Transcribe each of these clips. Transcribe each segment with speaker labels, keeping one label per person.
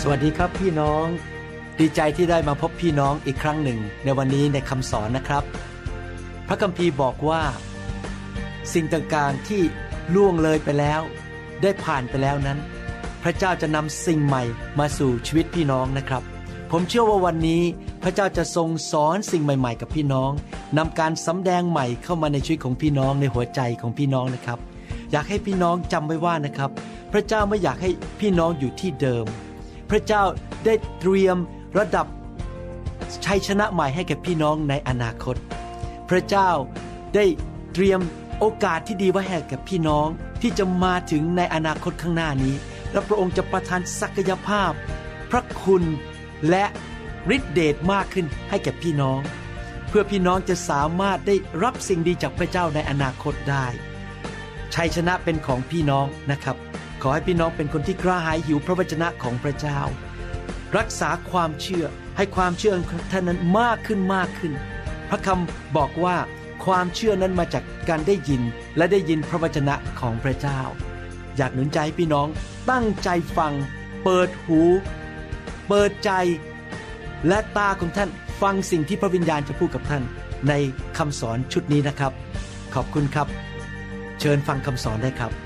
Speaker 1: สวัสดีครับพี่น้องดีใจที่ได้มาพบพี่น้องอีกครั้งหนึ่งในวันนี้ในคำสอนนะครับพระคัมภีร์บอกว่าสิ่งต่างๆที่ล่วงเลยไปแล้วได้ผ่านไปแล้วนั้นพระเจ้าจะนำสิ่งใหม่มาสู่ชีวิตพี่น้องนะครับผมเชื่อว่าวันนี้พระเจ้าจะทรงสอนสิ่งใหม่ๆกับพี่น้องนำการสำแดงใหม่เข้ามาในชีวิตของพี่น้องในหัวใจของพี่น้องนะครับอยากให้พี่น้องจำไว้ว่านะครับพระเจ้าไม่อยากให้พี่น้องอยู่ที่เดิมพระเจ้าได้เตรียมระดับชัยชนะใหม่ให้แก่พี่น้องในอนาคตพระเจ้าได้เตรียมโอกาสที่ดีไว้ให้กับพี่น้องที่จะมาถึงในอนาคตข้างหน้านี้และพระองค์จะประทานศักยภาพพระคุณและฤทธิเดชมากขึ้นให้แก่พี่น้องเพื่อพี่น้องจะสามารถได้รับสิ่งดีจากพระเจ้าในอนาคตได้ชัยชนะเป็นของพี่น้องนะครับขอให้พี่น้องเป็นคนที่กระหายหิวพระวจนะของพระเจ้ารักษาความเชื่อให้ความเชื่อของท่านนั้นมากขึ้นมากขึ้นพระคำบอกว่าความเชื่อนั้นมาจากการได้ยินและได้ยินพระวจนะของพระเจ้าอยากหนุนใจให้พี่น้องตั้งใจฟังเปิดหูเปิดใจและตาของท่านฟังสิ่งที่พระวิญญาณจะพูดกับท่านในคำสอนชุดนี้นะครับขอบคุณครับเชิญฟังคำสอนได้ครับ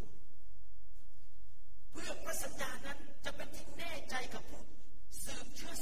Speaker 2: สัญญานั้นจะเป็นที่แน่ใจกับผู้สืบเชื้อ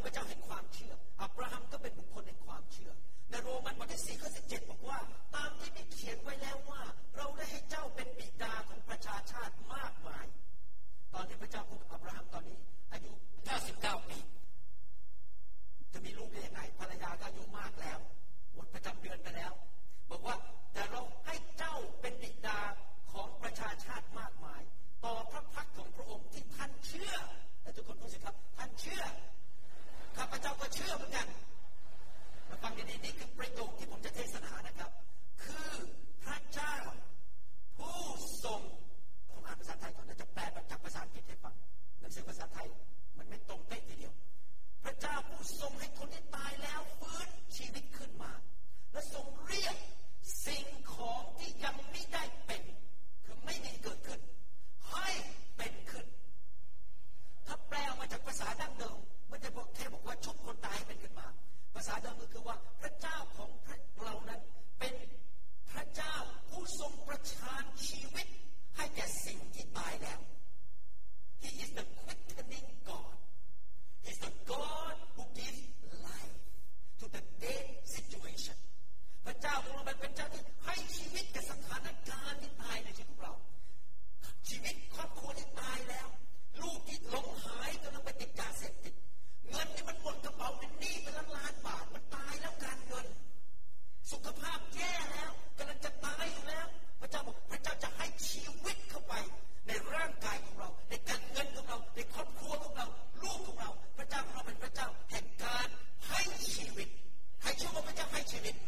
Speaker 2: ระเจ้าแห่งความเชื่ออับราฮัมก็เป็นบุคคลแห่งความเชื่อในโรมันบทที่4ข้อ17บอกว่าตามที่มีเขียนไว้แล้วว่าเราได้ให้เจ้าเป็นบิดาของประชาชาติมากมายตอนที่พระเจ้าพูดกับอับราฮัมตอนนี้อายุ99 ปีจะมีลูกได้ยังไงภรรยาก็อายุมากแล้วหมดประจำเดือนไปแล้วบอกว่าแต่เราให้เจ้าเป็นบิดาของประชาชาติมากมายต่อพระพักของพระองค์ที่ท่านเชื่อและทุกคนพูดสิครับท่านเชื่อข้าพเจ้าก็เชื่อเหมือนกันมาฟังดีๆนี่คือประโยคที่ผมจะเทศนานะครับคือพระเจ้าผู้ทรงผมอ่านภาษาไทยก่อนแล้วจะแปลจากภาษาอังกฤษให้ฟังหนังสือภาษาไทยมันไม่ตรงเป๊ะทีเดียวพระเจ้าผู้ทรงให้คนที่ตายแล้วฟื้นชีวิตขึ้นมาและทรงเรียกสิ่งของที่ยังไม่ได้เป็นคือไม่มีเกิดขึ้นให้เป็นขึ้นถ้าแปลมาจากภาษาดั้งเดิมมันจะแค่บอกว่าชุบคนตายเป็นขึ้นมาภาษาเดิมก็คือว่าพระเจ้าของเรานั้นเป็นพระเจ้าผู้ทรงประทานชีวิตให้แก่สิ่งที่ตายแล้ว He is the quickening God He is the God who gives life to the dead situation พระเจ้าของเราเป็นเจ้าที่ให้ชีวิตแก่สถานการณ์ที่ตายในชีวิตของเราชีวิตครอบครัวที่ตายแล้วลูกที่หลงหายกำลังไปติดยาเสพติดเงินที่มันหมดกระเป๋าเป็นหนี้เป็นล้านบาทมันตายแล้วการเงินสุขภาพแย่แล้วกำลังจะตายอยู่แล้วพระเจ้าบอกพระเจ้าจะให้ชีวิตเข้าไปในร่างกายของเราในการเงินของเราในครอบครัวของเราลูกของเราพระเจ้าของเราเป็นพระเจ้าแห่งการให้ชีวิตใครเชื่อว่าพระเจ้าให้ชีวิต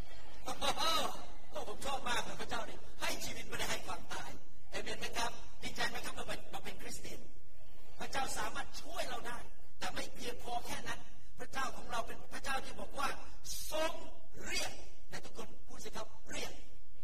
Speaker 2: ผมชอบมากเลยพระเจ้านี่ให้ชีวิตไม่ได้ให้ความตายเอเมนไหมครับดีใจไหมครับเราเป็นคริสเตียนพระเจ้าสามารถช่วยเราได้แต่ไม่เพียงพอแค่นั้นพระเจ้าของเราเป็นพระเจ้าที่บอกว่าทรงเรียกให้ทุกคนพูดสิครับเรียก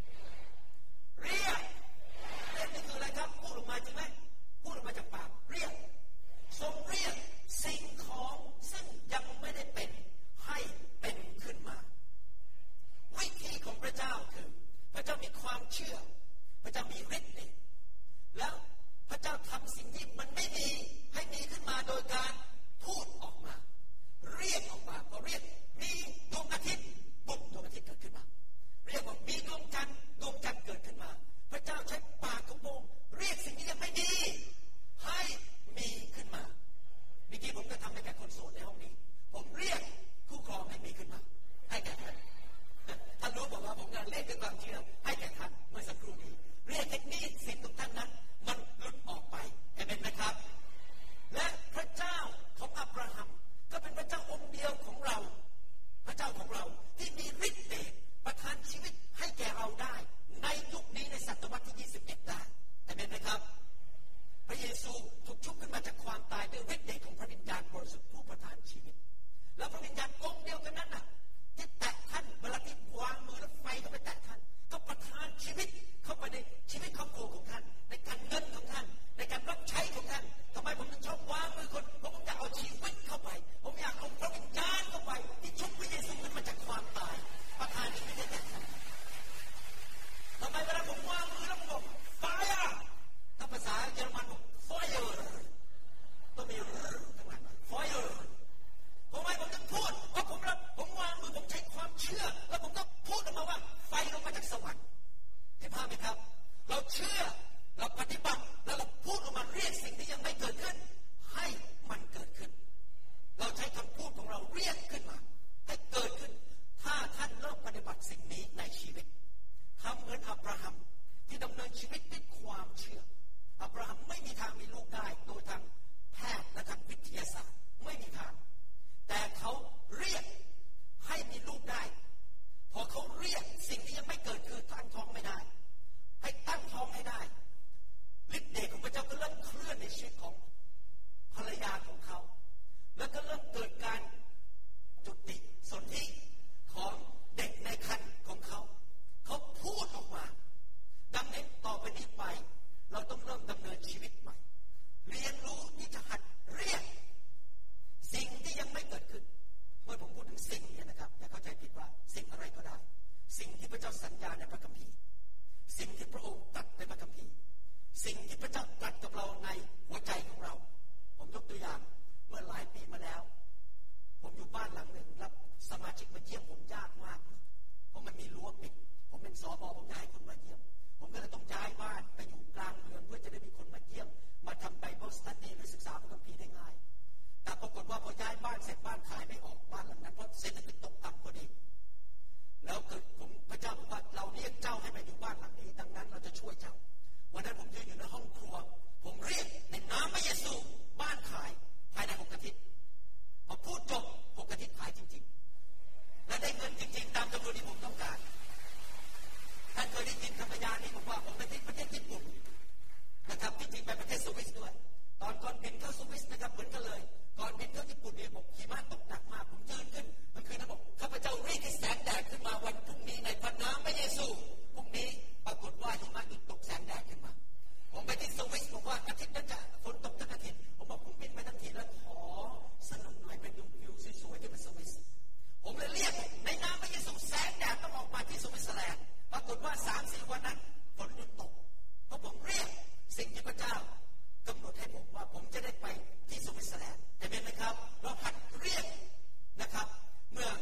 Speaker 2: นี่คืออะไรครับพูดออกมาจริงไหมพูดออกมาจากปากเรียกทรงเรียกสิ่งของซึ่งยังไม่ได้เป็นให้เป็นขึ้นมาวิธีของพระเจ้าคือพระเจ้ามีความเชื่อพระเจ้ามีฤทธิ์เดชแล้วพระเจ้าทำสิ่งที่มันไม่มีให้มีขึ้นมาโดยการพูดออกมาเรียกออกมาก็เรียกมีดวงอาทิตย์ปุ๊บดวงอาทิตย์เกิดขึ้นมาเรียกว่ามีดวงจันทร์เกิดขึ้นมาพระเจ้าใช้ปากของพระองค์เรียกสิ่งที่ยังไม่ดีให้มีขึ้นมาเมื่อกี้ผมก็ทำให้แก่คนโสดในห้องนี้ผมเรียกคู่ครองให้มีขึ้นมาให้แก่ท่านท่านรู้บอกว่าผมกำลังเรียกด้วยความเชื่อให้แก่ท่านเมื่อสักครู่นี้เรียกให้มีสิ่งทุกท่านนั้นมันหลุดออกไปเห็นไหมครับและพระเจ้าของอับราฮัมก็เป็นพระเจ้าองค์เดียวของเราพระเจ้าของเราที่มีฤทธิ์เดชประทานชีวิตให้แก่เราได้ในยุคนี้ในศตวรรษที่21ได้เห็นไหมครับพระเยซูถูกชุบขึ้นมาจากความตายด้วยฤทธิ์เดชของพระวิญญาณบริสุทธิ์ผู้ประทานชีวิตแล้วพระวิญญาณองค์เดียวกันนั้นน่ะที่แตะท่านเวลาที่วางมือแล้วไฟเข้าไปแตะท่านก็ประทานชีวิตเข้าไปในชีวิตครอบครัวของท่านในการเงินของท่านในการรับใช้ของท่านทำไมผมถึงชอบวางมือคนเพราะผมอยากเอาชีวิตเข้าไปผมอยากเอาพระวิญญาณเข้าไปที่ชุบพระเยซูขึ้นมาจากความตายประทานชีวิตให้แก่ท่านทำไมเวลาผมวางมือแล้วผมบอกไฟอะถ้าภาษาเยอรมันบอกไฟต้องมีทั้งหลายไฟทำไมผมถึงพูดเพราะผมวางมือผมใช้ความเชื่อแล้วผมก็พูดออกมาว่าไฟลงมาจากสวรรค์เห็นภาพไหมครับเราเชื่อเราปฏิบัติแล้วเราพูดออกมาเรียกสิ่งที่ยังไม่เกิดขึ้นให้มันเกิดขึ้นเราใช้คำพูดของเราเรียกขึ้นมาให้เกิดขึ้นถ้าท่านเริ่มปฏิบัติสิ่งนี้ในชีวิตทำเหมือนอับราฮัมที่ดำเนินชีวิตด้วยความเชื่ออับราฮัมไม่มีทางมีลูกได้โดยทางแพทย์และทางวิทยาศาสตร์ไม่มีทางแต่เขาเรียกให้มีลูกได้พอเขาเรียกสิ่งที่ยังไม่เกิดคือตั้งท้องไม่ได้ให้ตั้งท้องให้ได้ฤทธิ์เดชของพระเจ้าก็เริ่มเคลื่อนในชีวิตของภรรยาของเขาแล้วก็เริ่มเกิดการจุติสนธิของเด็กในครรภ์ของเขาพูดออกมาดังนั้นต่อไปนี้ไปเราต้องเริ่มดำเนินชีวิตใหม่เรียนรู้ที่จะหัดเรียกสิ่งที่ยังไม่เกิดขึ้นเมื่อผมพูดถึงสิ่งนี้นะครับอย่าเข้าใจผิดว่าสิ่งอะไรก็ได้สิ่งที่พระเจ้าสัญญาในพระคัมภีร์สิ่งที่พระองค์ตรัสในพระคัมภีร์สิ่งที่พระเจ้าตรัสกับเราในหัวใจของเราผมยกตัวอย่างเมื่อหลายปีมาแล้วชิกมาเยี่ยมผมยากมากเพราะมันมีรั้วปิดผมเป็นสบผมย้ายคนมาเยี่ยมผมก็เลยต้องย้ายบ้านไปอยู่กลางเมืองเพื่อจะได้มีคนมาเยี่ยมมาทำไบเบิลสตั๊ดดี้หรือศึกษาพระคัมภีร์ได้ง่ายแต่ปรากฏว่าพอย้ายบ้านเสร็จบ้านขายไม่ออกบ้านหลังนั้นเพราะเศรษฐกิจตกต่ำพอดีแล้วเกิดผมพระเจ้าบอกว่าเราเรียกเจ้าให้มาอยู่บ้านหลังนี้ดังนั้นเราจะช่วยเจ้าวันนั้นผมยืนอยู่ในห้องครัวผมเรียกในนามพระเยซูบ้านขายภายใน6 อาทิตย์พอพูดจบ6 อาทิตย์ขายจริงๆและได้เงินจริงๆตามจำนวนที่ผมต้องการท่านเคยได้ยินคำพยานนี้บอกว่าผมไปที่ประเทศญี่ปุ่นนะครับที่จริงไปประเทศสวิสด้วยตอนก่อนบินเข้าสวิสนะครับเหมือนกันเลยก่อนบินเข้าญี่ปุ่นเนี่ยบอกหิมะตกหนักมากผมยืนขึ้นมันคือนะบอกข้าพเจ้าเรียกให้แสงแดดขึ้นมาวันพรุ่งนี้ในพระนามพระเยซูพรุ่งนี้ปรากฏว่าหิมะหยุดตกแสงแดดขึ้นมาผมไปที่สวิสบอกว่าอาทิตย์นั้นจะฝนตกทั้งอาทิตย์ผมบอกผมบินไปทั้งทีแล้วขอสนุกหน่อยไปดูวิวสวยๆที่มันสวิสผมเลยเรียกในนามพระเยซูแสงแดดต้องออกมาที่สวิตเซอร์แลนด์ปรากฏว่า 3-4 วันนั้นฝนหยุดตกเพราะผมเรียกสิ่งที่พระเจ้ากำหนดให้ผมว่าผมจะได้ไปที่สวิตเซอร์แลนด์เห็นไหมครับเราหัดเรียกนะครับเมื่อ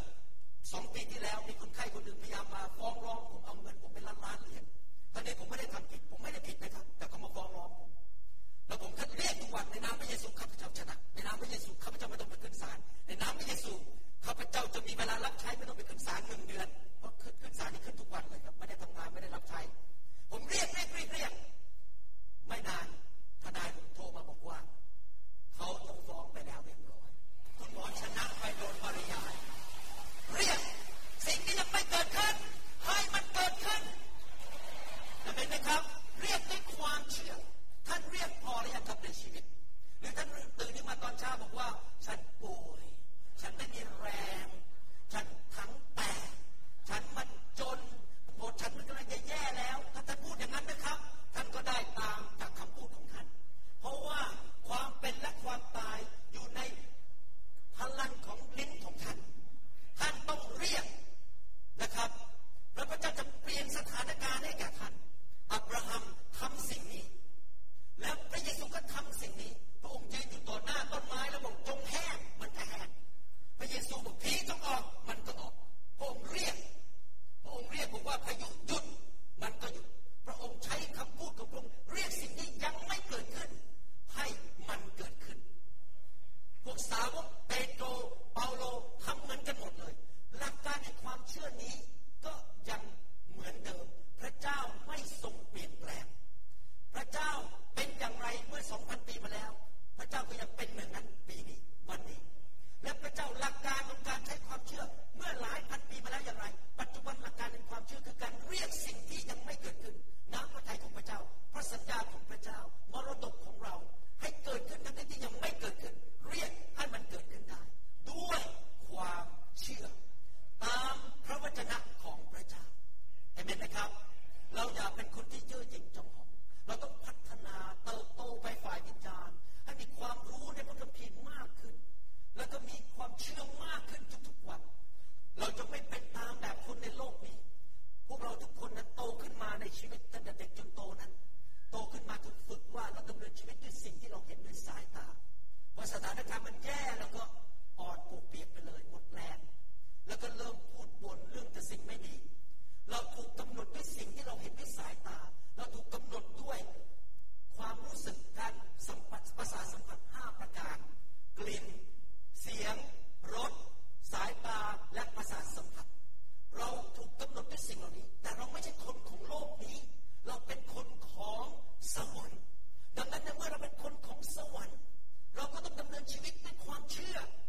Speaker 2: 2 ปีที่แล้วมีคนไข้คนหนึ่งพยายามมาฟ้องร้องผมเอาเงินผมเป็นล้านๆเหรียญตอนนี้ผมไม่ได้ทำผิดผมไม่ได้ผิดนะครับแต่เขามาฟ้องร้องผมแล้วผมก็เรียกทุกวันในนามพระเยซูข้าพเจ้าชนะในนามพระเยซูข้าพเจ้าไม่ต้องไปขึ้นศาลในนามพระเยซูข้าพเจ้าจะมีเวลารับใช้ไม่ต้องไปขึ้นศาล1 เดือนเพราะขึ้นศาลนี่ขึ้นทุกวันเลยครับไม่ได้ทำงานไม่ได้รับใช้ผมเรียกไม่นานทนายผมโทรมาบอกว่าเขายกฟ้องไปแล้วเรียบร้อยคุณหมอชนะไปโดนปริยายเรียกสิ่งที่ยังไม่เกิดขึ้นให้มันเกิดขึ้นจะเป็นไหมครับเรียกด้วยความเชื่อท่านเรียกพอหรือยังครับในชีวิตหรือท่านตื่นขึ้นมาตอนเช้าบอกว่าฉันป่วยฉันไม่มีแรงฉันทั้งแตกฉันมันจนโอ้ฉันมันกำลังจะแย่แล้วถ้าท่านพูดอย่างนั้นนะครับท่านก็ได้ตามจากคำพูดของท่านเพราะว่าความเป็นและความตายอยู่ในพลังของลิ้นของท่านท่านต้องเรียกนะครับแล้วพระเจ้าจะเปลี่ยนสถานการณ์ให้แก่ท่านอับราฮัมทำสิ่งนี้แล้วพระเยซูก็ทำสิ่งนี้พระองค์ยืนอยู่ต่อหน้าต้นไม้แล้วบอกจงแห้งมันก็แห้งพระเยซูบอกผีจงออกมันก็ออกพระองค์เรียกบอกว่าพายุหยุดมันก็หยุดพระองค์ใช้คำพูดของพระองค์เรียกสิ่งที่ยังไม่เกิดขึ้นให้มันเกิดขึ้นพวกสาวกเปโตรเปาโลทำเหมือนกันหมดเลยหลักการในความเชื่อนี้ก็ยังเหมือนเดิมพระเจ้าไม่ทรงเปลี่ยนแปลงพระเจ้าเป็นอย่างไรเมื่อ 2,000 ปีมาแล้วพระเจ้าก็ยังเป็นเหมือนนั้นปีนี้วันนี้และพระเจ้าหลักการของการใช้ความเชื่อเมื่อหลายพันปีมาแล้วอย่างไรปัจจุบันหลักการในความเชื่อคือการเรียกสิ่งที่ยังไม่เกิดขึ้นน้ำพระทัยของพระเจ้าพระสัญญาของพระเจ้ามรดกของเราให้เกิดขึ้นทั้งที่ยังไม่เกิดขึ้นเรียกให้มันเกิดขึ้นได้ด้วยความเชื่อตามพระวจนะของพระเจ้าเห็นไหมครับเราอย่าเป็นคนที่เย่อหยิ่งจองหองเราต้องพัฒนาเติบโตไปฝ่ายวิญญาณให้มีความรู้ในพระคัมภีร์มากขึ้นแล้วก็มีความเชื่อมากขึ้นทุกๆวันเราจะไม่เป็นตามแบบคนในโลกนี้พวกเราทุกคนนั้นโตขึ้นมาในชีวิตตั้งแต่เด็กจนโตนั้นโตขึ้นมาถูกฝึกว่าเราดำเนินชีวิตด้วยสิ่งที่เราเห็นด้วยสายตาพอสถานการณ์มันแย่แล้วก็อ่อนปวกเปียกไปเลยหมดแรงแล้วก็เริ่มพูดบ่นเรื่องแต่สิ่งไม่ดีเราถูกกำหนดด้วยสิ่งที่เราเห็นด้วยสายตาเราถูกกำหนดด้วยความรู้สึกการสัมผัสประสาทสัมผัส5 ประการกลิ่นเสียงรสสายตาและประสาทสัมผัสเราถูกกำหนดด้วยสิ่งเหล่านี้แต่เราไม่ใช่คนของโลกนี้เราเป็นคนของสวรรค์ดังนั้นเมื่อเราเป็นคนของสวรรค์เราก็ต้องดำเนินชีวิตด้วยความเชื่อ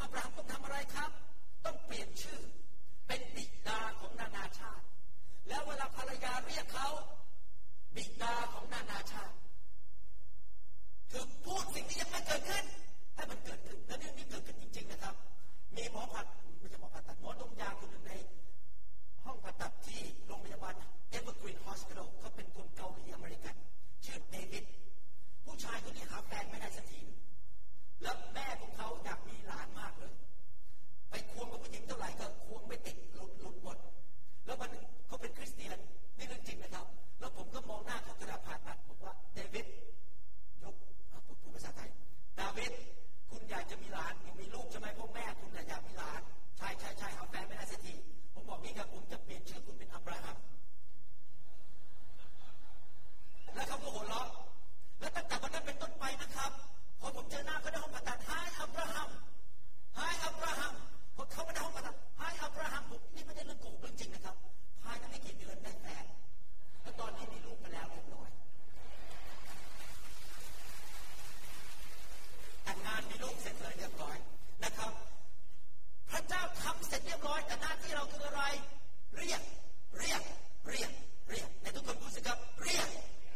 Speaker 2: อับราฮัมต้องทำอะไรครับต้องเปลี่ยนชื่อเป็นบิดาของนานาชาติแล้วเวลาภรรยาเรียกเขาบิดาของนานาชาติคือพูดสิ่งที่ยังไม่เกิดขึ้นให้มันเกิดขึ้นและเรื่องนี้เกิดขึ้นจริงๆนะครับมีหมอผ่าตัดหมอดมยาคนหนึ่งในห้องผ่าตัดที่โรงพยาบาล Evergreen Hospital เขาเป็นคนเกาหลีอเมริกันชื่อเดวิดผู้ชายคนนี้หาแฟนไม่ได้สักทีแล้วแม่ของเขาอยากมีหลานมากเลยไปควงกับผู้หญิงเท่าไหร่ก็ควงไม่ติดหลุดหมดแล้ววันนึงเขาเป็นคริสเตียนนี่เรื่องจริงนะครับแล้วผมก็มองหน้าเขาขณะผ่าตัดบอกว่าเดวิดยกพูดภาษาไทยดาวิดคุณอยากจะมีหลานยังมีลูกใช่ไหมพ่อแม่คุณอยากมีหลานใช่หาแฟนไม่ได้สักทีผมบอกนี่ครับผมจะเปลี่ยนชื่อคุณเป็นอับราฮัมแล้วเขาก็หัวเราะแล้วตั้งแต่วันนั้นเป็นต้นไปนะครับพอผมเจอหน้าเขาในห้องผ่าตัดไฮอับราฮัมพอเขาไปในห้องผ่าตัดไฮอับราฮัมผมนี่ไม่ได้เรื่องโกหกเรื่องจริงนะครับภายในไม่กี่เดือนได้แฟนแล้วตอนนี้มีลูกไปแล้วเรียบร้อยแต่งงานมีลูกเสร็จเลยเรียบร้อยนะครับพระเจ้าทำเสร็จเรียบร้อยแต่หน้าที่เราคืออะไรเรียกในทุกคนพูดสิครับเรียก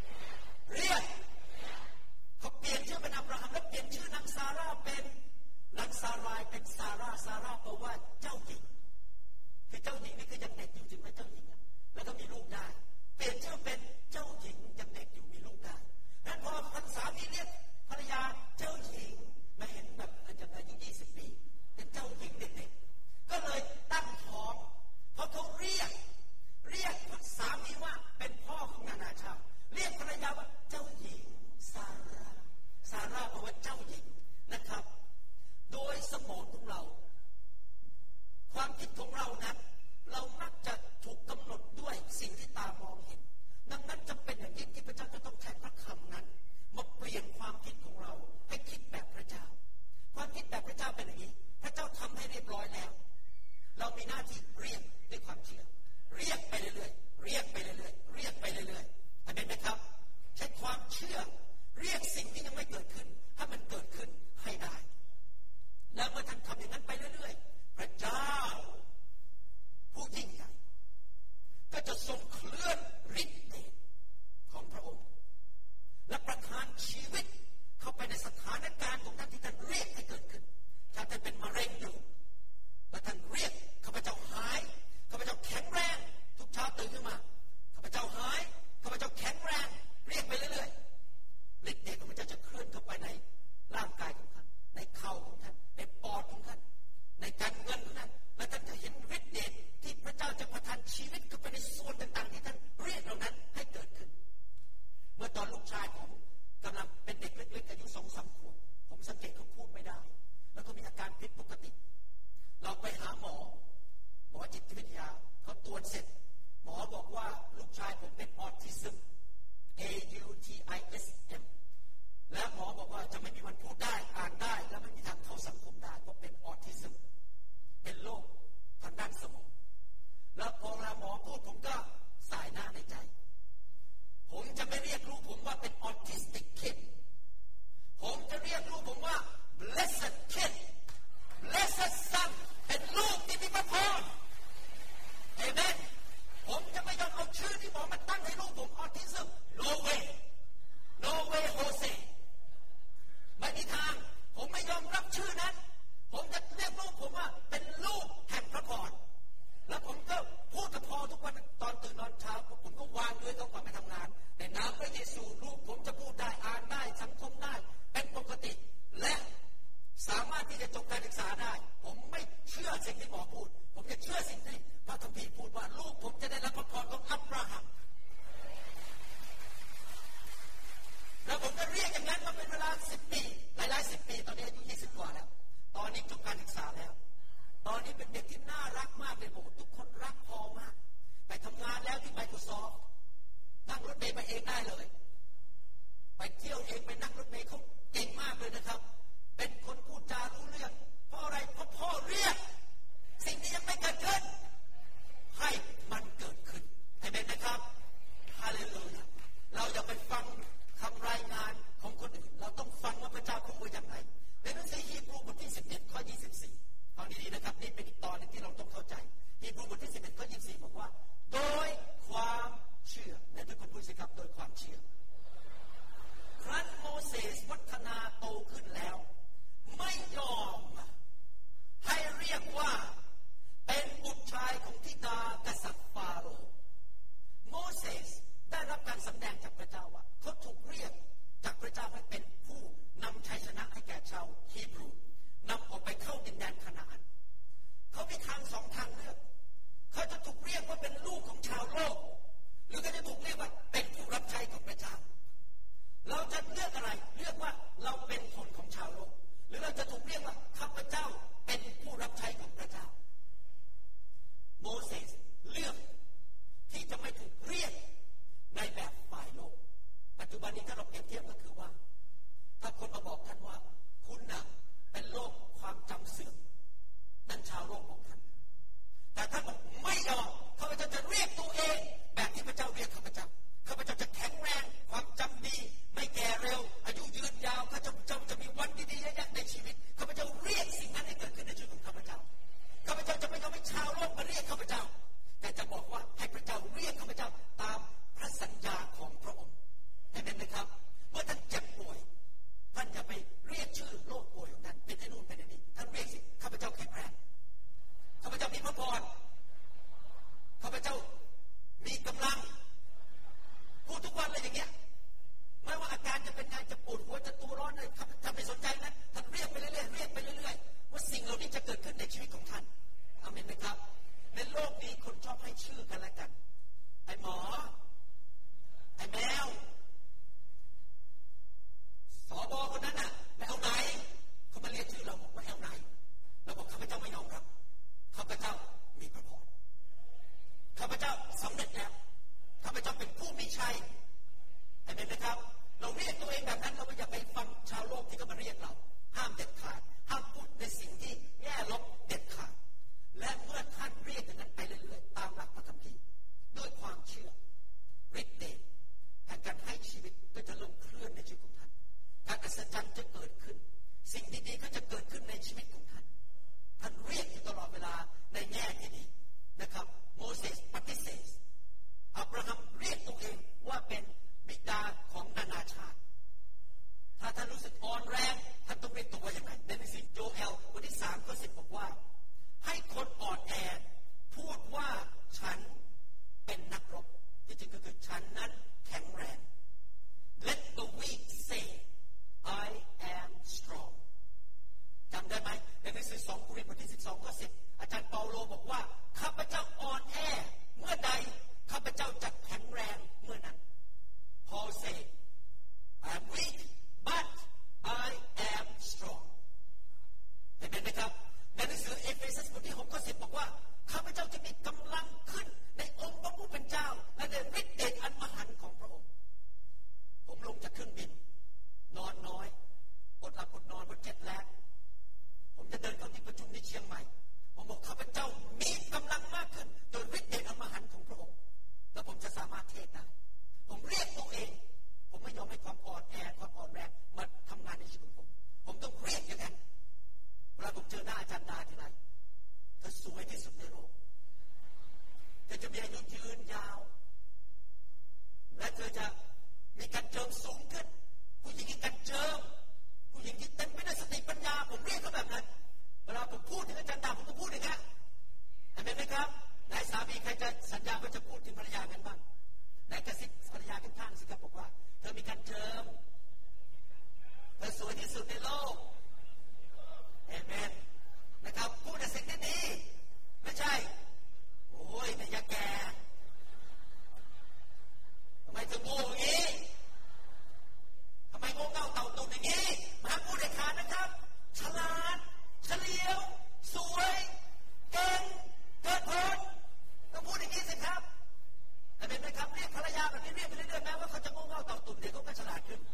Speaker 2: เขาเปลี่ยนชื่อเป็นอับราฮัมแล้วเปลี่ยนชื่อนางซาร่าเป็นนางซารายเป็นซาร่าแปลว่าเจ้าหญิงคือเจ้าหญิงนี่คือยังเด็กอยู่ถึงไม่เจ้าหญิงแล้วก็มีลูกได้เปลี่ยนชื่อเป็นเจ้าหญิงยังเด็กอยู่มีลูกได้นั้นพอภรรยาเรียกภรรยาเจ้าหญิงไม่เห็นแบบอย่างอายุ20 ปีเป็นเจ้าหญิงเด็กๆก็เลยตั้งท้องเพราะเขาเรียกสามีว่าเป็นพ่อของนานาชาติเรียกภรรยาว่าเจ้าหญิงซาร่าแปลว่าเจ้าหญิงนะครับโดยสมองของเราความคิดของเรานั้นเรามักจะถูกกำหนดด้วยสิ่งที่ตามองเห็นดังนั้นจำเป็นอย่างยิ่งที่พระเจ้าจะต้องใช้พระคำนั้นมาเปลี่ยนความคิดของเราให้คิดแบบพระเจ้าความคิดแบบพระเจ้าเป็นอย่างนี้พระเจ้าทำให้เรียบร้อยแล้วเรามีหน้าที่เรียกด้วยความเชื่อเรียกไปเรื่อยๆเป็นไหมครับใช้ความเชื่อเรียกสิ่งที่ยังไม่เกิดขึ้นให้มันเกิดขึ้นให้ได้แล้วเมื่อท่านทำอย่างนั้นไปเรื่อยๆพระเจ้าผู้ยิ่งใหญ่ก็จะทรงเคลื่อนฤทธิ์เดชของพระองค์และประทานชีวิตเข้าไปในสถานการณ์ของท่านที่ท่านเรียกให้เกิดขึ้นถ้าท่านเป็นมะเร็งอยู่และท่านเรียกข้าพเจ้าหายข้าพเจ้าแข็งแรงทุกเช้าตื่นขึ้นมาข้าพเจ้าหายข้าพเจ้าแข็งแรงเรียกไปเรื่อยๆฤทธิ์เดชของพระเจ้าจะเคลื่อนเข้าไปในร่างกายของท่านในเข่าของท่านในปอดของท่านในการเงินของท่านและท่านจะเห็นฤทธิ์เดชที่พระเจ้าจะประทานชีวิตเข้าไปในส่วนต่างๆที่ท่านเรียกเหล่านั้นให้เกิดขึ้นเมื่อตอนลูกชายผมกำลังเป็นเด็กเล็กๆอายุ 2-3 ขวบผมสังเกตเขาพูดไม่ได้แล้วก็มีอาการผิดปกติเราไปหาหมอจิตวิทยาเขาตรวจเสร็จหมอบอกว่าลูกชายผมเป็นออทิซึม AUTISM และหมอบอกว่าจะไม่มีวันพูดได้อ่านได้และไม่มีทางเข้าสังคมได้เพราะเป็นออทิซึมเป็นโรคทางด้านสมองแล้วพอหมอพูดผมก็สายหน้าในใจผมจะไม่เรียกลูกผมว่าเป็นออทิสติกคิดผมจะเรียกลูกผมว่า blessed kid blessed son เป็นลูกที่มีพระพรเอเมนผมจะไม่ยอมเอาชื่อที่หมอมาตั้งให้ลูกผมออทิซึม no way Jose ไม่มีทางผมไม่ยอมรับชื่อนั้นผมจะเรียกลูกผมว่าเป็นลูกแห่งพระพรแล้วผมก็พูดกับพ่อทุกวันตอนตื่นนอนเช้าผมก็วางด้วยเขาก่อนไปทำงานในนามพระเยซูลูกผมจะพูดได้อ่านได้สังคมได้เป็นปกติและสามารถที่จะจบการศึกษาได้ผมไม่เชื่อสิ่งที่หมอพูดผมจะเชื่อสิ่งที่พระคัมภีร์พูดว่าลูกผมจะได้รับพระพรของอับราฮัมแล้วผมก็เรียกอย่างนั้นมาเป็นเวลา10 ปีหลายๆ10 ปีตอนนี้อายุ20 กว่าแล้วตอนนี้จบการศึกษาแล้วตอนนี้เป็นเด็กที่น่ารักมากเลยผมทุกคนรักพอมากไปทำงานแล้วที่ Microsoft นั่งรถเมล์ไปเองได้เลยไปเที่ยวเองไปนั่งรถเมล์เขาเก่งมากเลยนะครับเป็นคนพูดจารู้เรื่องเพราะอะไรเพราะพ่อเรียกสิ่งที่ยังไม่เกิดขึ้นให้มันเกิดขึ้นให้เป็นนะครับฮาเลลูยาเราอย่าไปฟังคำรายงานของคนอื่นเราต้องฟังว่าพระเจ้าพูดว่าอย่างไรในหนังสือฮีบรูบทที่11 ข้อ 24 ว่าข้าพเจ้าเป็นผู้รับใช้ของพระเจ้าโมเสสเลือกที่จะไม่ถูกเรียกในแบบฝ่ายโลกปัจจุบันนี้ถ้าเราเปรียบเทียบก็คือว่าถ้าคนมาบอกท่านว่าคุณน่ะเป็นโรคความจำเสื่อมนั่นชาวโลกบอกท่านแต่ท่านบอกไม่ยอมข้าพเจ้าจะเรียกตัวเองแบบที่พระเจ้าเรียกข้าพเจ้าจะแข็งแรงความจำดีไม่แก่เร็วอายุยืนยาวข้าพเจ้าจะมีวันดีๆเยอะๆในชีวิตข้าพเจ้าเรียกสิ่งนั้นให้เกิดขึ้นในชีวิตของข้าพเจ้าจะไม่ยอมให้ชาวโลกมาเรียกข้าพเจ้าแต่จะบอกว่าให้พระเจ้าเรียกข้าพเจ้าตามพระสัญญาของพระองค์เห็นไหมครับเมื่อท่านเจ็บป่วยท่านอย่าไปเรียกชื่อโรคป่วยของท่านเป็นไอ้นู่นเป็นไอ้นี่ท่านเรียกสิข้าพเจ้าแข็งแรงข้าพเจ้ามีพระพรข้าพเจ้ามีกำลังพูดทุกวันเลยอย่างเงี้ยไม่ว่าอาการจะเป็นไงจะปวดหัวจะตัวร้อนเลยท่านไม่สนใจนะท่านเรียกไปเรื่อยๆเรียกไปเรื่อยๆว่าสิ่งเหล่านี้จะเกิดขึ้นในชีวิตของท่านอาเมนไหมครับในโลกนี้คนชอบให้ชื่อกันและกันไอ้หมอไอ้แมวสบคนนั้นน่ะไม่เอาไหนเขามาเรียกชื่อเราบอกไม่เอาไหนเราบอกข้าพเจ้าไม่ยอมรับข้าพเจ้ามีพระพรข้าพเจ้าสำเร็จแล้วข้าพเจ้าเป็นผู้มีชัยเห็นไหมครับเราเรียกตัวเองแบบนั้นเราไม่อยากไปฟังชาวโลกที่เขามาเรียกเราห้ามเด็ดขาดห้ามพูดในสิ่งที่แย่ลบเด็ดขาดและเมื่อท่านเรียกอย่างนั้นไปเรื่อยๆตามหลักพระคัมภีร์ด้วยความเชื่อฤทธิ์เดชแห่งการให้ชีวิตก็จะเริ่มเคลื่อนในชีวิตของท่านการอัศจรรย์จะเกิดขึ้นสิ่งดีๆก็จะเกิดขึ้นในชีวิตของท่านท่านเรียกอยู่ตลอดเวลาในแง่ที่ดีนะครับโมเสสปฏิเสธอับราฮัมเรียกตัวเองว่าเป็นบิดาของนานาชาติถ้าท่านรู้สึกอ่อนแรงท่านต้องเรียกตัวว่าอย่างไรในหนังสือโยเอลบทที่3ข้อ10บอกว่าให้คนอ่อนแอพูดว่าฉันเป็นนักรบที่จริงก็คือฉันนั้นแข็งแรง Let the weak say I am strong จำได้ไหมในหนังสือ2 โครินธ์บทที่12ข้อ10อาจารย์เปาโลบอกว่าข้าพเจ้าอ่อนแอเมื่อใดข้าพเจ้าจะแข็งแรงเมื่อนั้น Paul said I am weak but I am strong เห็นไหมครับในหนังสือเอเฟซัสบทที่6ข้อ10บอกว่าข้าพเจ้าจะมีกำลังขึ้นในองค์พระผู้เป็นเจ้าและในฤทธิ์เดชอันมหันต์ของพระองค์ผมลงจากเครื่องบินนอนน้อยอดหลับอดนอนเพราะเจ็บแลกผมจะเดินเข้าที่ประชุมที่เชียงใหม่ผมบอกข้าพเจ้ามีกำลังมากขึ้นโดยฤทธิ์เดชอันมหันต์ของพระองค์แล้วผมจะสามารถเทศได้ผมเรียกตัวเองผมไม่ยอมให้ความอ่อนแอความอ่อนแรงมาทำงานในชีวิตผมต้องเรียกอย่างนั้นเวลาผมเจอหน้าอาจารย์ดาทีไรเธอสวยที่สุดในโลกเธอจะมีอายุยืนยาวและเธอจะมีการเจิมสูงขึ้นผู้หญิงที่การเจิมผู้หญิงที่เต็มไปด้วยสติปัญญาผมเรียกเขาแบบนั้นเวลาผมพูดถึงอาจารย์ดาผมก็พูดอย่างนั้นเห็นไหมครับไหนสามีใครจะสัญญาว่าจะพูดถึงภรรยากันบ้างไหนกระซิบภรรยาข้างๆสิครับบอกว่าเธอมีการเจิมเธอสวยที่สุดในโลกเอเมนนะครับพูดแต่สิ่งที่ดีไม่ใช่โอ้ยนายแกทำไมเธอโง่อย่างนี้ทำไมโง่เง่าเต่าตุ่นอย่างนี้มาพูดเด็ดขาดนะครับฉลาดเฉลียวสวยเก่งเกิดผลต้องพูดอย่างนี้สิครับแต่เป็นไหมครับเรียกภรรยาแบบนี้เรียกไปเรื่อยๆแม้ว่าเขาจะโง่เง่าเต่าตุ่นเดี๋ยวเขาก็ฉลาดขึ้น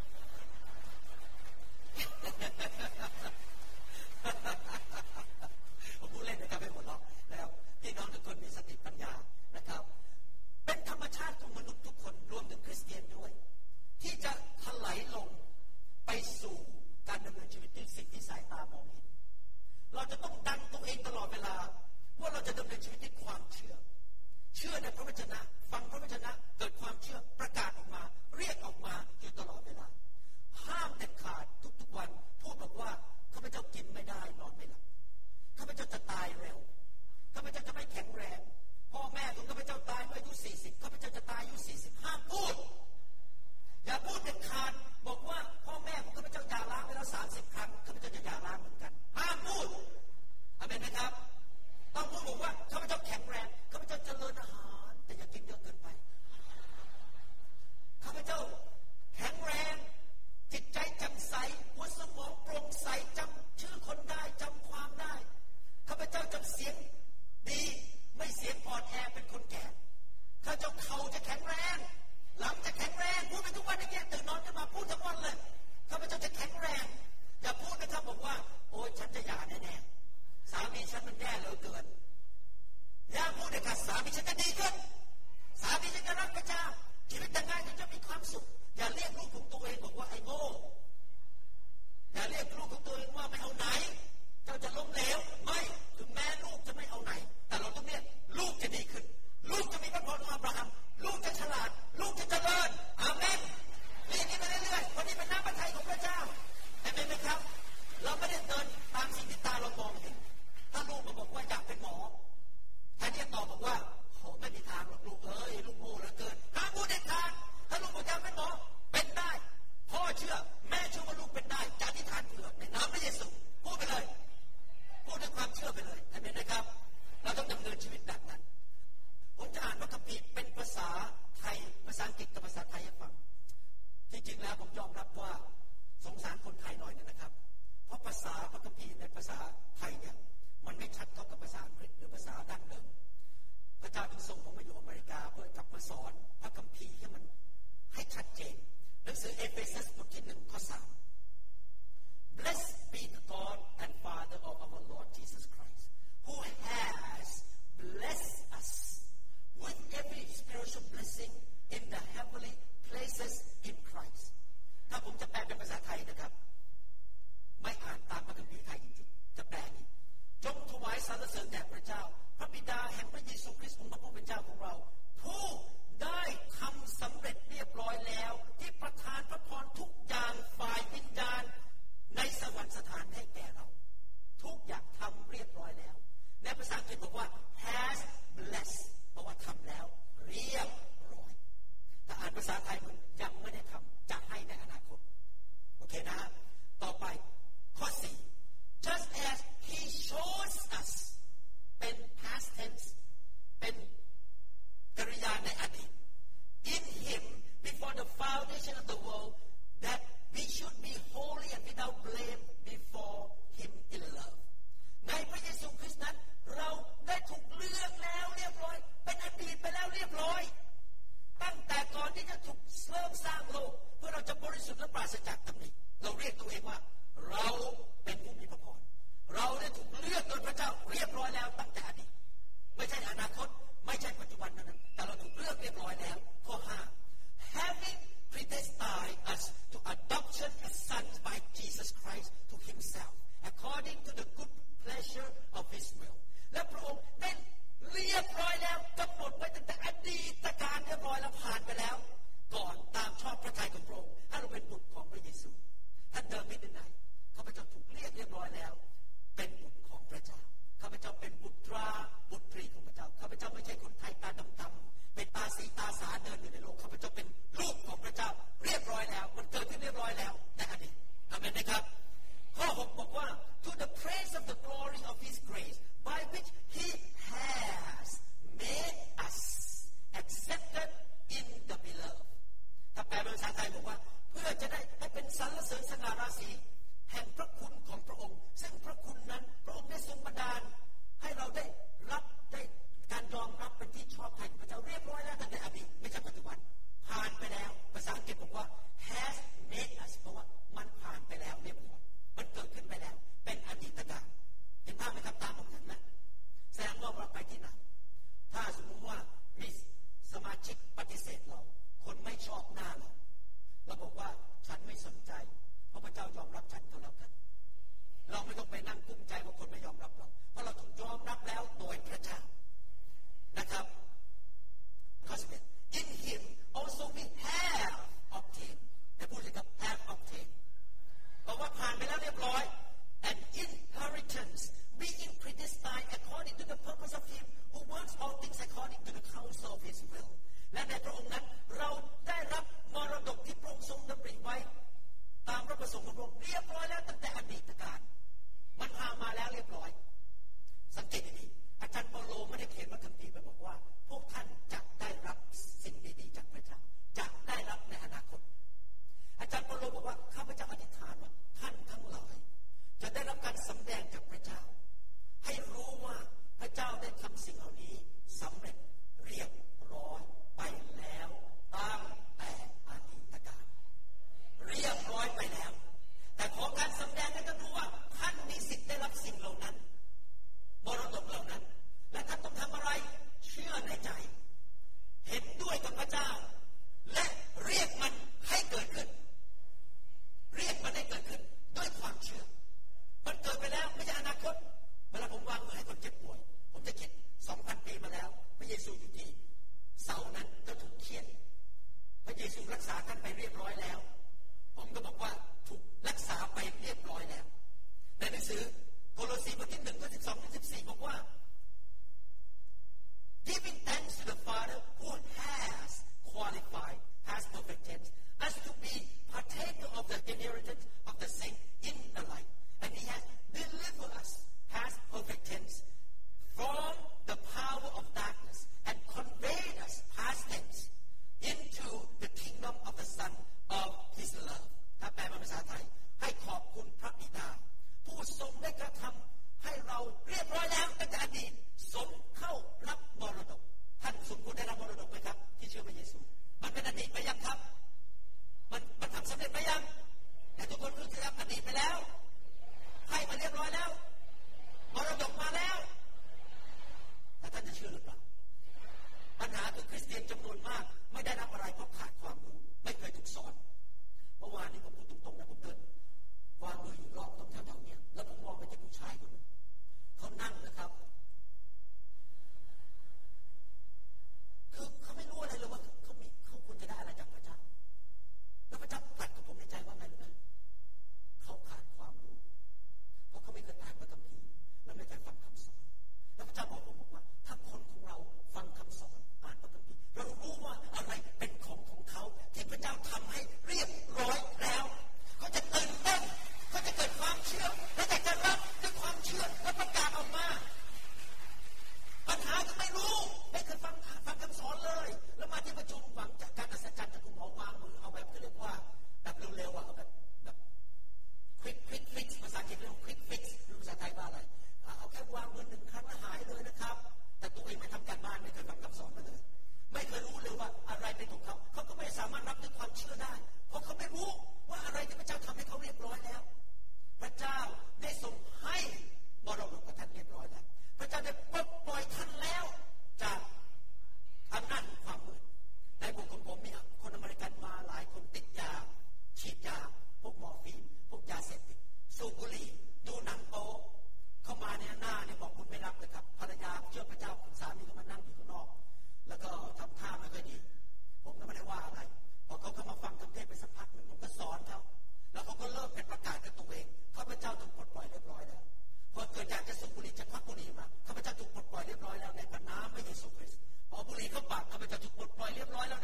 Speaker 2: ผมพูดเล่นนะครับไม่หมดหรอกแล้วพี่น้องทุกคนมีสติปัญญานะครับเป็นธรรมชาติของมนุษย์ทุกคนรวมถึงคริสเตียนด้วยที่จะถลายลงไปสู่การดำเนินชีวิตด้วยสิ่งที่สายตามองเห็นเราจะต้องดันตัวเองตลอดเวลาว่าเราจะดำเนินชีวิตด้วยความเชื่อในพระวจนะฟังพระวจนะเกิดความเชื่อประกาศออกมาเรียกออกมาอยู่ตลอดเวลาห้ามเด็ดขาดทุกๆวันพูดบอกว่าข้าพเจ้ากินไม่ได้นอนไม่หลับข้าพเจ้าจะตายเร็วข้าพเจ้าจะไม่แข็งแรงพ่อแม่ของข้าพเจ้าตายเมื่ออายุ40ข้าพเจ้าจะตายอายุ40ห้ามพูดอย่าพูดเด็ดขาดบอกว่าพ่อแม่ของข้าพเจ้าหย่าร้างไปแล้ว30 ครั้งข้าพเจ้าจะหย่าร้างเหมือนกันห้ามพูดอาเมนไหมครับต้องพูดบอกว่าข้าพเจ้าแข็งแรงข้าพเจ้าเจริญอาหารแต่อย่ากินเยอะเกินไปข้าพเจ้าแข็งแรงจิตใจแจ่มใสหัวสมองโปร่งใสจำชื่อคนได้มีฉันจะดีขึ้นสามีฉันจะรักพระเจ้าชีวิตแต่งงานฉันจะมีความสุขอย่าเรียกลูกของตัวเองบอกว่าไอ้โง่อย่าเรียกลูกของตัวเองว่าไม่เอาไหนเจ้าจะล้มเหลวไม่ถึงแม้ลูกจะไม่เอาไหนแต่เราต้องเรียกลูกจะดีขึ้นลูกจะมีพระพรของอับราฮัมลูกจะฉลาดลูกจะเจริญอาเมนเรียกนี้ไปเรื่อยๆวันนี้เป็นน้ำพระทัยของพระเจ้าอาเมนไหมครับเราไม่ได้เดินตามสิ่งที่ตาเรามองเห็นถ้าลูกมาบอกว่าอยากเป็นหมอแทนที่จะตอบบอกว่าโหไม่มีทางหรอกลูกเอ้ยลูกโง่เหลือเกินห้ามพูดเด็ดขาดถ้าลูกบอกอยากเป็นหมอเป็นได้พ่อเชื่อแม่เชื่อว่าลูกเป็นได้จากอธิษฐานเผื่อในนามพระเยซูพูดไปเลยพูดด้วยความเชื่อไปเลยอาเมนนะครับเราต้องดำเนินชีวิตแบบนั้นผมจะอ่านพระคัมภีร์เป็นภาษาไทยภาษาอังกฤษกับภาษาไทยให้ฟังที่จริงแล้วผมยอมรับว่าสงสารคนไทยหน่อยนะครับเพราะภาษาพระคัมภีร์ในภาษาไทยเนี่ยมันไม่ชัดเท่ากับภาษาอังกฤษหรือภาษาดั้งเดิมพระเจ้าจึงส่งผมมาอยู่อเมริกาเพื่อกลับมาสอนพระคัมภีร์ให้มันให้ชัดเจนหนังสือเอเฟซัสบทที่ 1 ข้อ 3 Blessed be the God and Father of our Lord Jesus Christ who has blessed us with every spiritual blessing in the heavenly places in Christ ถ้าผมจะแปลเป็นภาษาไทยนะครับไม่อ่านตามพระคัมภีร์ไทยจริงๆจะแปลนี้จงถวายสรรเสริญแด่พระเจ้าพระบิดาแห่งพระเยซูคริสต์องค์พระผู้เป็นเจ้าของเราผู้ได้ทำสำเร็จเรียบร้อยแล้วที่ประทานพระพรทุกอย่างฝ่ายวิญญาณในสวรรคสถานให้แก่เราทุกอย่างทำเรียบร้อยแล้วในภาษาอังกฤษบอกว่า has blessed เพราะว่าทำแล้วเรียบร้อยถ้าอ่านภาษาไทยมันยังไม่ได้ทำจะให้ในอนาคตโอเคนะต่อไปข้อ 4 just as he shows us เป็น past tense เป็นกริยาในอดีต in him before the foundation of the world that we should be holy and without blame before him in love ในพระเยซูคริสต์นั้นเราได้ถูกเลือกแล้วเรียบร้อยเป็นอดีตไปแล้วเรียบร้อยตั้งแต่ก่อนที่จะถูกเริ่มสร้างโลกเพื่อเราจะบริสุทธิ์และปราศจากตำหนิเราเรียกตัวเองว่าเราเป็นผู้มีพระพรเราได้ถูกเลือกโดยพระเจ้าเรียบร้อยแล้วตั้งแต่อดีตไม่ใช่อนาคตไม่ใช่ปัจจุบันนั้นแต่เราถูกเลือกเรียบร้อยแล้วข้อ 5 having predestined us to adoption as sons by Jesus Christ to himself according to the good pleasure of his will และพระองค์ได้เรียบร้อยแล้วกำหนดไว้ตั้งแต่อดีตการเรียบร้อยแล้วผ่านไปแล้วก่อนตามชอบพระทัยของพระองค์ให้เราเป็นบุตรของพระเยซูท่านเดินไม่ได้ไหนข้าพเจ้าถูกเรียบร้อยแล้วเป็นบุตรของพระเจ้าข้าพเจ้าเป็นบุตรีของพระเจ้าข้าพเจ้าไม่ใช่คนไทยตาดำๆเป็นตาสีตาสาเดินอยู่ในโลกข้าพเจ้าเป็นลูกของพระเจ้าเรียบร้อยแล้วมันเกิดขึ้นเรียบร้อยแล้วในอดีตอาเมนไหมครับข้อ 6 บอกว่า to the praise of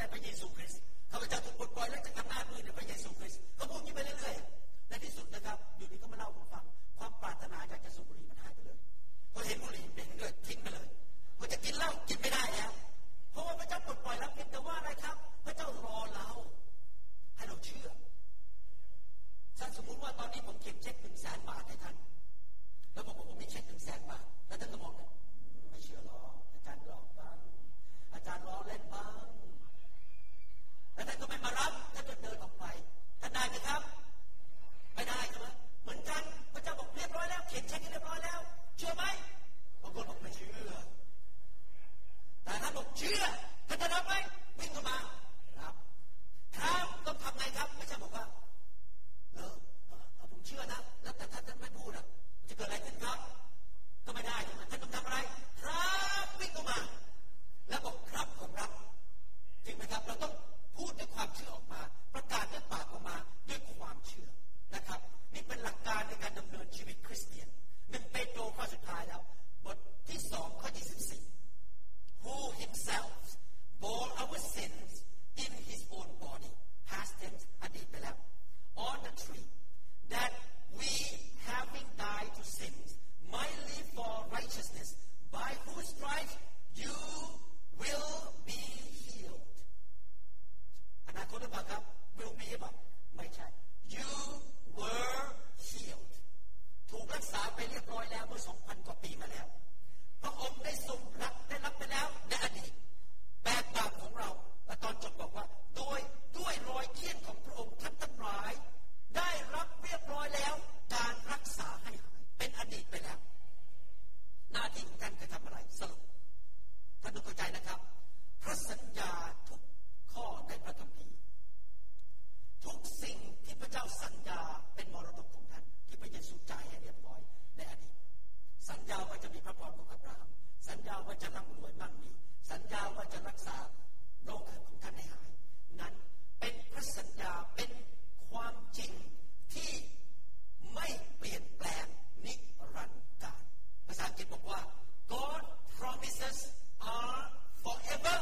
Speaker 2: พระเยซูคริสต์ข้าพเจ้าถูกปลดปล่อยและจากอำนาจมืดในพระเยซูคริสต์เขาพูดอย่างนี้ไปเรื่อยๆในที่สุดนะครับอยู่ดีก็มาเล่าผมฟังความปรารถนาอยากจะสูบบุหรี่มันหายไปเลยพอเห็นบุหรี่เป็นเลือดทิ้งไปเลยพอจะกินเหล้ากินไม่ได้แล้วเพราะว่าพระเจ้าปลดปล่อยแล้วเพียงแต่ว่าอะไรครับพระเจ้ารอเราให้เราเชื่อถ้าสมมุติว่าตอนนี้ผมเขียนเช็ค100,000 บาทให้ท่านแล้วบอกว่าผมมีเช็ค100,000 บาทแล้วท่านก็มองไม่เชื่อหรอกอาจารย์หลอกบ้างอาจารย์ล้อเล่นบ้างแล้วท่านก็ไม่มารับท่านก็เดินออกไปท่านได้ไหมครับไม่ได้ใช่ไหมเหมือนกันพระเจ้าบอกเรียบร้อยแล้วเขียนเช็คให้เรียบร้อยแล้วเชื่อไหมบางคนบอกไม่เชื่อแต่ถ้าบอกเชื่อท่านจะรับไหมวิ่งเข้ามาครับครับต้องทำไงครับไม่ใช่บอกว่าผมเชื่อนะแล้วแต่ท่านไม่พูดอ่ะจะเกิดอะไรขึ้นครับก็ไม่ได้ใช่ไหมท่านต้องทำอะไรครับวิ่งเข้ามาแล้วบอกครับผมรับจริงไหมครับเราต้องพูดด้วยความเชื่อออกมาประกาศด้วยปากออกมาด้วยความเชื่อนะครับนี่เป็นหลักการในการดำเนินชีวิตคริสเตียน1 เปโตรข้อสุดท้ายแล้วบทที่2ข้อ24 Who himself bore our sins in his own body past tense อดีตไปแล้ว on the tree that we having died to sins might live for righteousness by whose stripes you will be healed อนาคตหรือเปล่าครับ will be หรือเปล่าไม่ใช่ you were healed ถูกรักษาไปเรียบร้อยแล้วเมื่อ 2,000 กว่าปีมาแล้วพระองค์ได้ทรงได้รับไปแล้วในอดีตแบกบาปของเราและตอนจบบอกว่าด้วยรอยเคี่ยนของพระองค์ท่านทั้งหลายได้รับเรียบร้อยแล้วการรักษาให้หายเป็นอดีตไปแล้วหน้าที่ของท่านคือทำอะไรสรุปท่านต้องเข้าใจนะครับพระสัญญาทุกข้อในพระคัมภีร์ทุกสิ่งที่พระเจ้าสัญญาเป็นมรดกของท่านที่พระเยซูจ่ายให้เรียบร้อยในอดีตสัญญาว่าจะมีพระพรของอับราฮัมสัญญาว่าจะร่ำรวยมั่งมีสัญญาว่าจะรักษาโรคของท่านให้หายนั้นเป็นพระสัญญาเป็นความจริงที่ไม่เปลี่ยนแปลงนิรันดร์การภาษาอังกฤษบอกว่า God promises are forever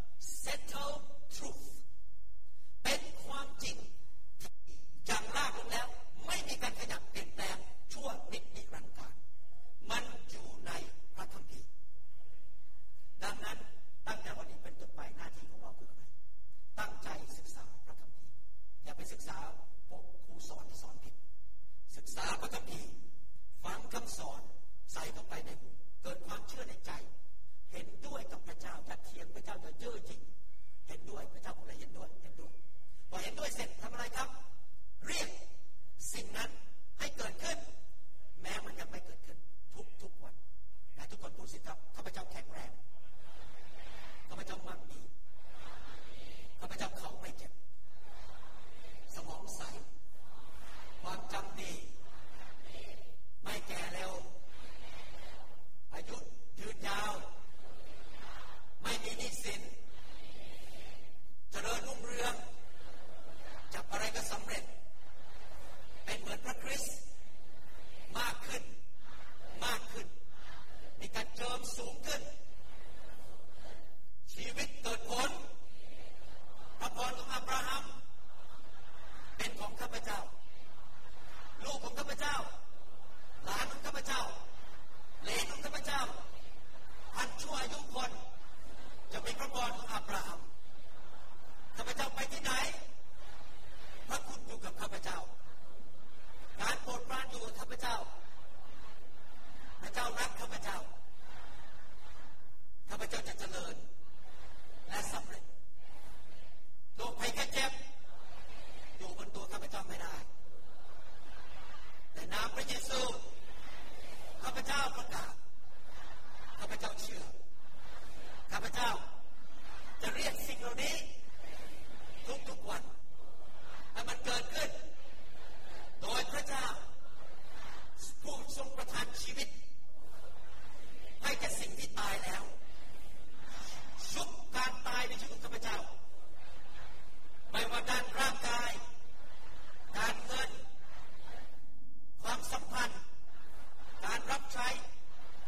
Speaker 2: settled truth เป็นความจริงที่อย่างรากลึกแล้วไม่มีการขยับเปลี่ยนแปลงชั่วนิรันดร์การมันอยู่ในพระคัมภีร์ดังนั้นตั้งแต่วันนี้เป็นต้นไปหน้าที่ของเราคืออะไรตั้งใจศึกษาพระคัมภีร์อย่าไปศึกษาพวกครูสอนที่สอนผิดศึกษาพระคัมภีร์ฟังคำสอนใส่เข้าไปในหูเกิดความเชื่อในใจเห็นด้วยกับพระเจ้าอย่าเถียงพระเจ้าอย่าเย่อหยิ่งเห็นด้วยพระเจ้าบอกเลยเห็นด้วยพอเห็นด้วยเสร็จทำอะไรครับเรียกสิ่งนั้นให้เกิดขึ้นแม้มันยังไม่เกิดขึ้นทุกวันแต่ทุกคนพูดสิครับข้าพเจ้าแข็งแรงข้าพเจ้ามั่งมีข้าพเจ้าเขาไม่เจ็บสมองใสความจำดีไม่แก่เร็วอายุยืนยาวไม่มีหนี้สินเจริญรุ่งเรืองจับอะไรก็สำเร็จเป็นเหมือนพระคริสต์มากขึ้นมีการเจิมสูงขึ้นชีวิตเกิดผลพระพรของอับราฮัมเป็นของข้าพเจ้าลูกของข้าพเจ้าหลานของข้าพเจ้าเหลนของข้าพเจ้าพันชั่วอายุคนจะเป็นพระพรของอับราฮัมข้าพเจ้าไปที่ไหนพระคุณอยู่กับข้าพเจ้าการโปรดปรานอยู่กับข้าพเจ้าพระเจ้ารักข้าพเจ้าจะเจริญและสำเร็จโรคภัยแค่เจ็บอยู่บนตัวข้าพเจ้าไม่ได้แต่นามพระเยซูข้าพเจ้าประกาศข้าพเจ้าเชื่อข้าพเจ้าจะเรียกสิ่งเหล่านี้ทุกวันให้มันเกิดขึ้นโดยพระเจ้าผู้ทรงประทานชีวิตให้แก่สิ่งที่ตายแล้วชุบการตายในชีวิตของข้าพเจ้าไม่ว่าด้านร่างกายการเงินความสัมพันธ์การรับใช้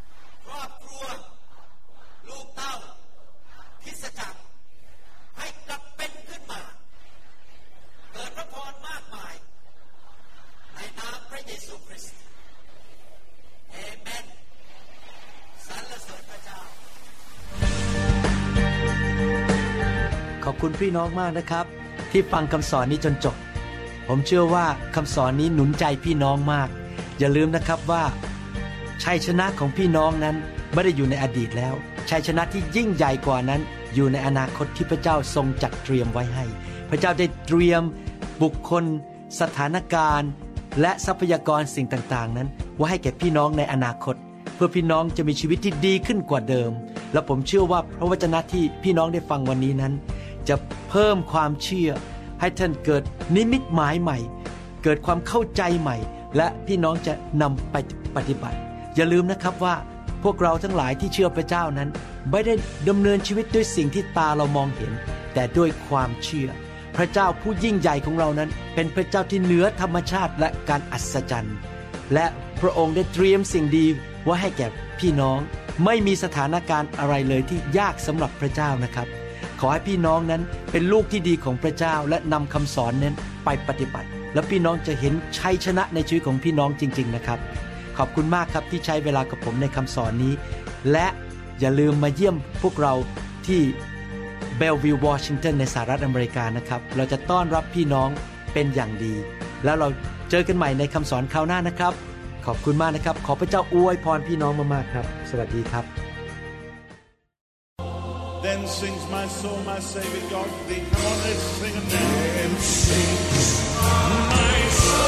Speaker 1: คุณพี่น้องมากนะครับที่ฟังคำสอนนี้จนจบผมเชื่อว่าคำสอนนี้หนุนใจพี่น้องมากอย่าลืมนะครับว่าชัยชนะของพี่น้องนั้นไม่ได้อยู่ในอดีตแล้วชัยชนะที่ยิ่งใหญ่กว่านั้นอยู่ในอนาคตที่พระเจ้าทรงจัดเตรียมไว้ให้พระเจ้าได้เตรียมบุคคลสถานการณ์และทรัพยากรสิ่งต่างๆนั้นไว้ให้แก่พี่น้องในอนาคตเพื่อพี่น้องจะมีชีวิตที่ดีขึ้นกว่าเดิมและผมเชื่อว่าพระวจนะที่พี่น้องได้ฟังวันนี้นั้นจะเพิ่มความเชื่อให้ท่านเกิดนิมิตหมายใหม่เกิดความเข้าใจใหม่และพี่น้องจะนำไปปฏิบัติอย่าลืมนะครับว่าพวกเราทั้งหลายที่เชื่อพระเจ้านั้นไม่ได้ดำเนินชีวิตด้วยสิ่งที่ตาเรามองเห็นแต่ด้วยความเชื่อพระเจ้าผู้ยิ่งใหญ่ของเรานั้นเป็นพระเจ้าที่เหนือธรรมชาติและการอัศจรรย์และพระองค์ได้เตรียมสิ่งดีไว้ให้แก่พี่น้องไม่มีสถานการณ์อะไรเลยที่ยากสำหรับพระเจ้านะครับขอให้พี่น้องนั้นเป็นลูกที่ดีของพระเจ้าและนำคำสอนนั้นไปปฏิบัติแล้วพี่น้องจะเห็นชัยชนะในชีวิตของพี่น้องจริงๆนะครับขอบคุณมากครับที่ใช้เวลากับผมในคำสอนนี้และอย่าลืมมาเยี่ยมพวกเราที่เบลวิววอชิงตันในสหรัฐอเมริกานะครับเราจะต้อนรับพี่น้องเป็นอย่างดีแล้วเราเจอกันใหม่ในคำสอนคราวหน้านะครับขอบคุณมากนะครับขอพระเจ้าอวยพรพี่น้องมากๆครับสวัสดีครับ
Speaker 3: Then sings my soul, my Savior God to thee. Come on, let's sing it now. Then sings my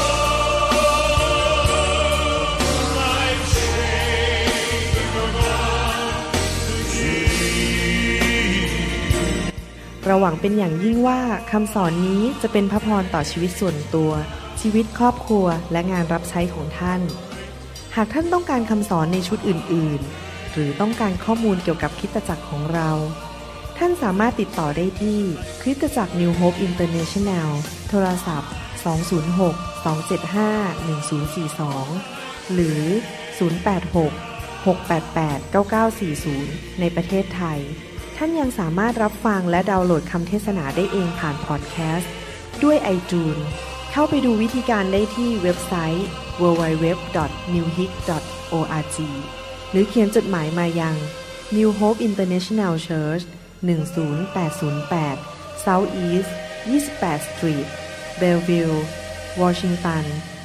Speaker 3: soul, my Savior God to thee.
Speaker 4: เราหวังเป็นอย่างยิ่งว่าคำสอนนี้จะเป็นพระพรต่อชีวิตส่วนตัวชีวิตครอบครัวและงานรับใช้ของท่านหากท่านต้องการคำสอนในชุดอื่นๆหรือต้องการข้อมูลเกี่ยวกับคริสตจักรของเราท่านสามารถติดต่อได้ที่คริสตจักร New Hope International โทรศัพท์206-275-1042หรือ086-688-9940ในประเทศไทยท่านยังสามารถรับฟังและดาวน์โหลดคำเทศนาได้เองผ่านพอดแคสต์ด้วย iTunes เข้าไปดูวิธีการได้ที่เว็บไซต์ www.newhope.org หรือเขียนจดหมายมายัง New Hope International Church 10808 South East 28th Street Bellevue Washington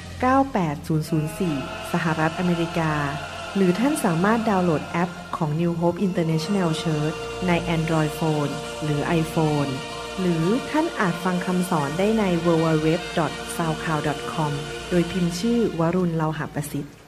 Speaker 4: 98004 สหรัฐอเมริกาหรือท่านสามารถดาวน์โหลดแอปของ New Hope International Church ใน Android Phone หรือ iPhone หรือท่านอาจฟังคำสอนได้ใน www.soundcloud.com โดยพิมพ์ชื่อวรุณ เลาหะประสิทธิ์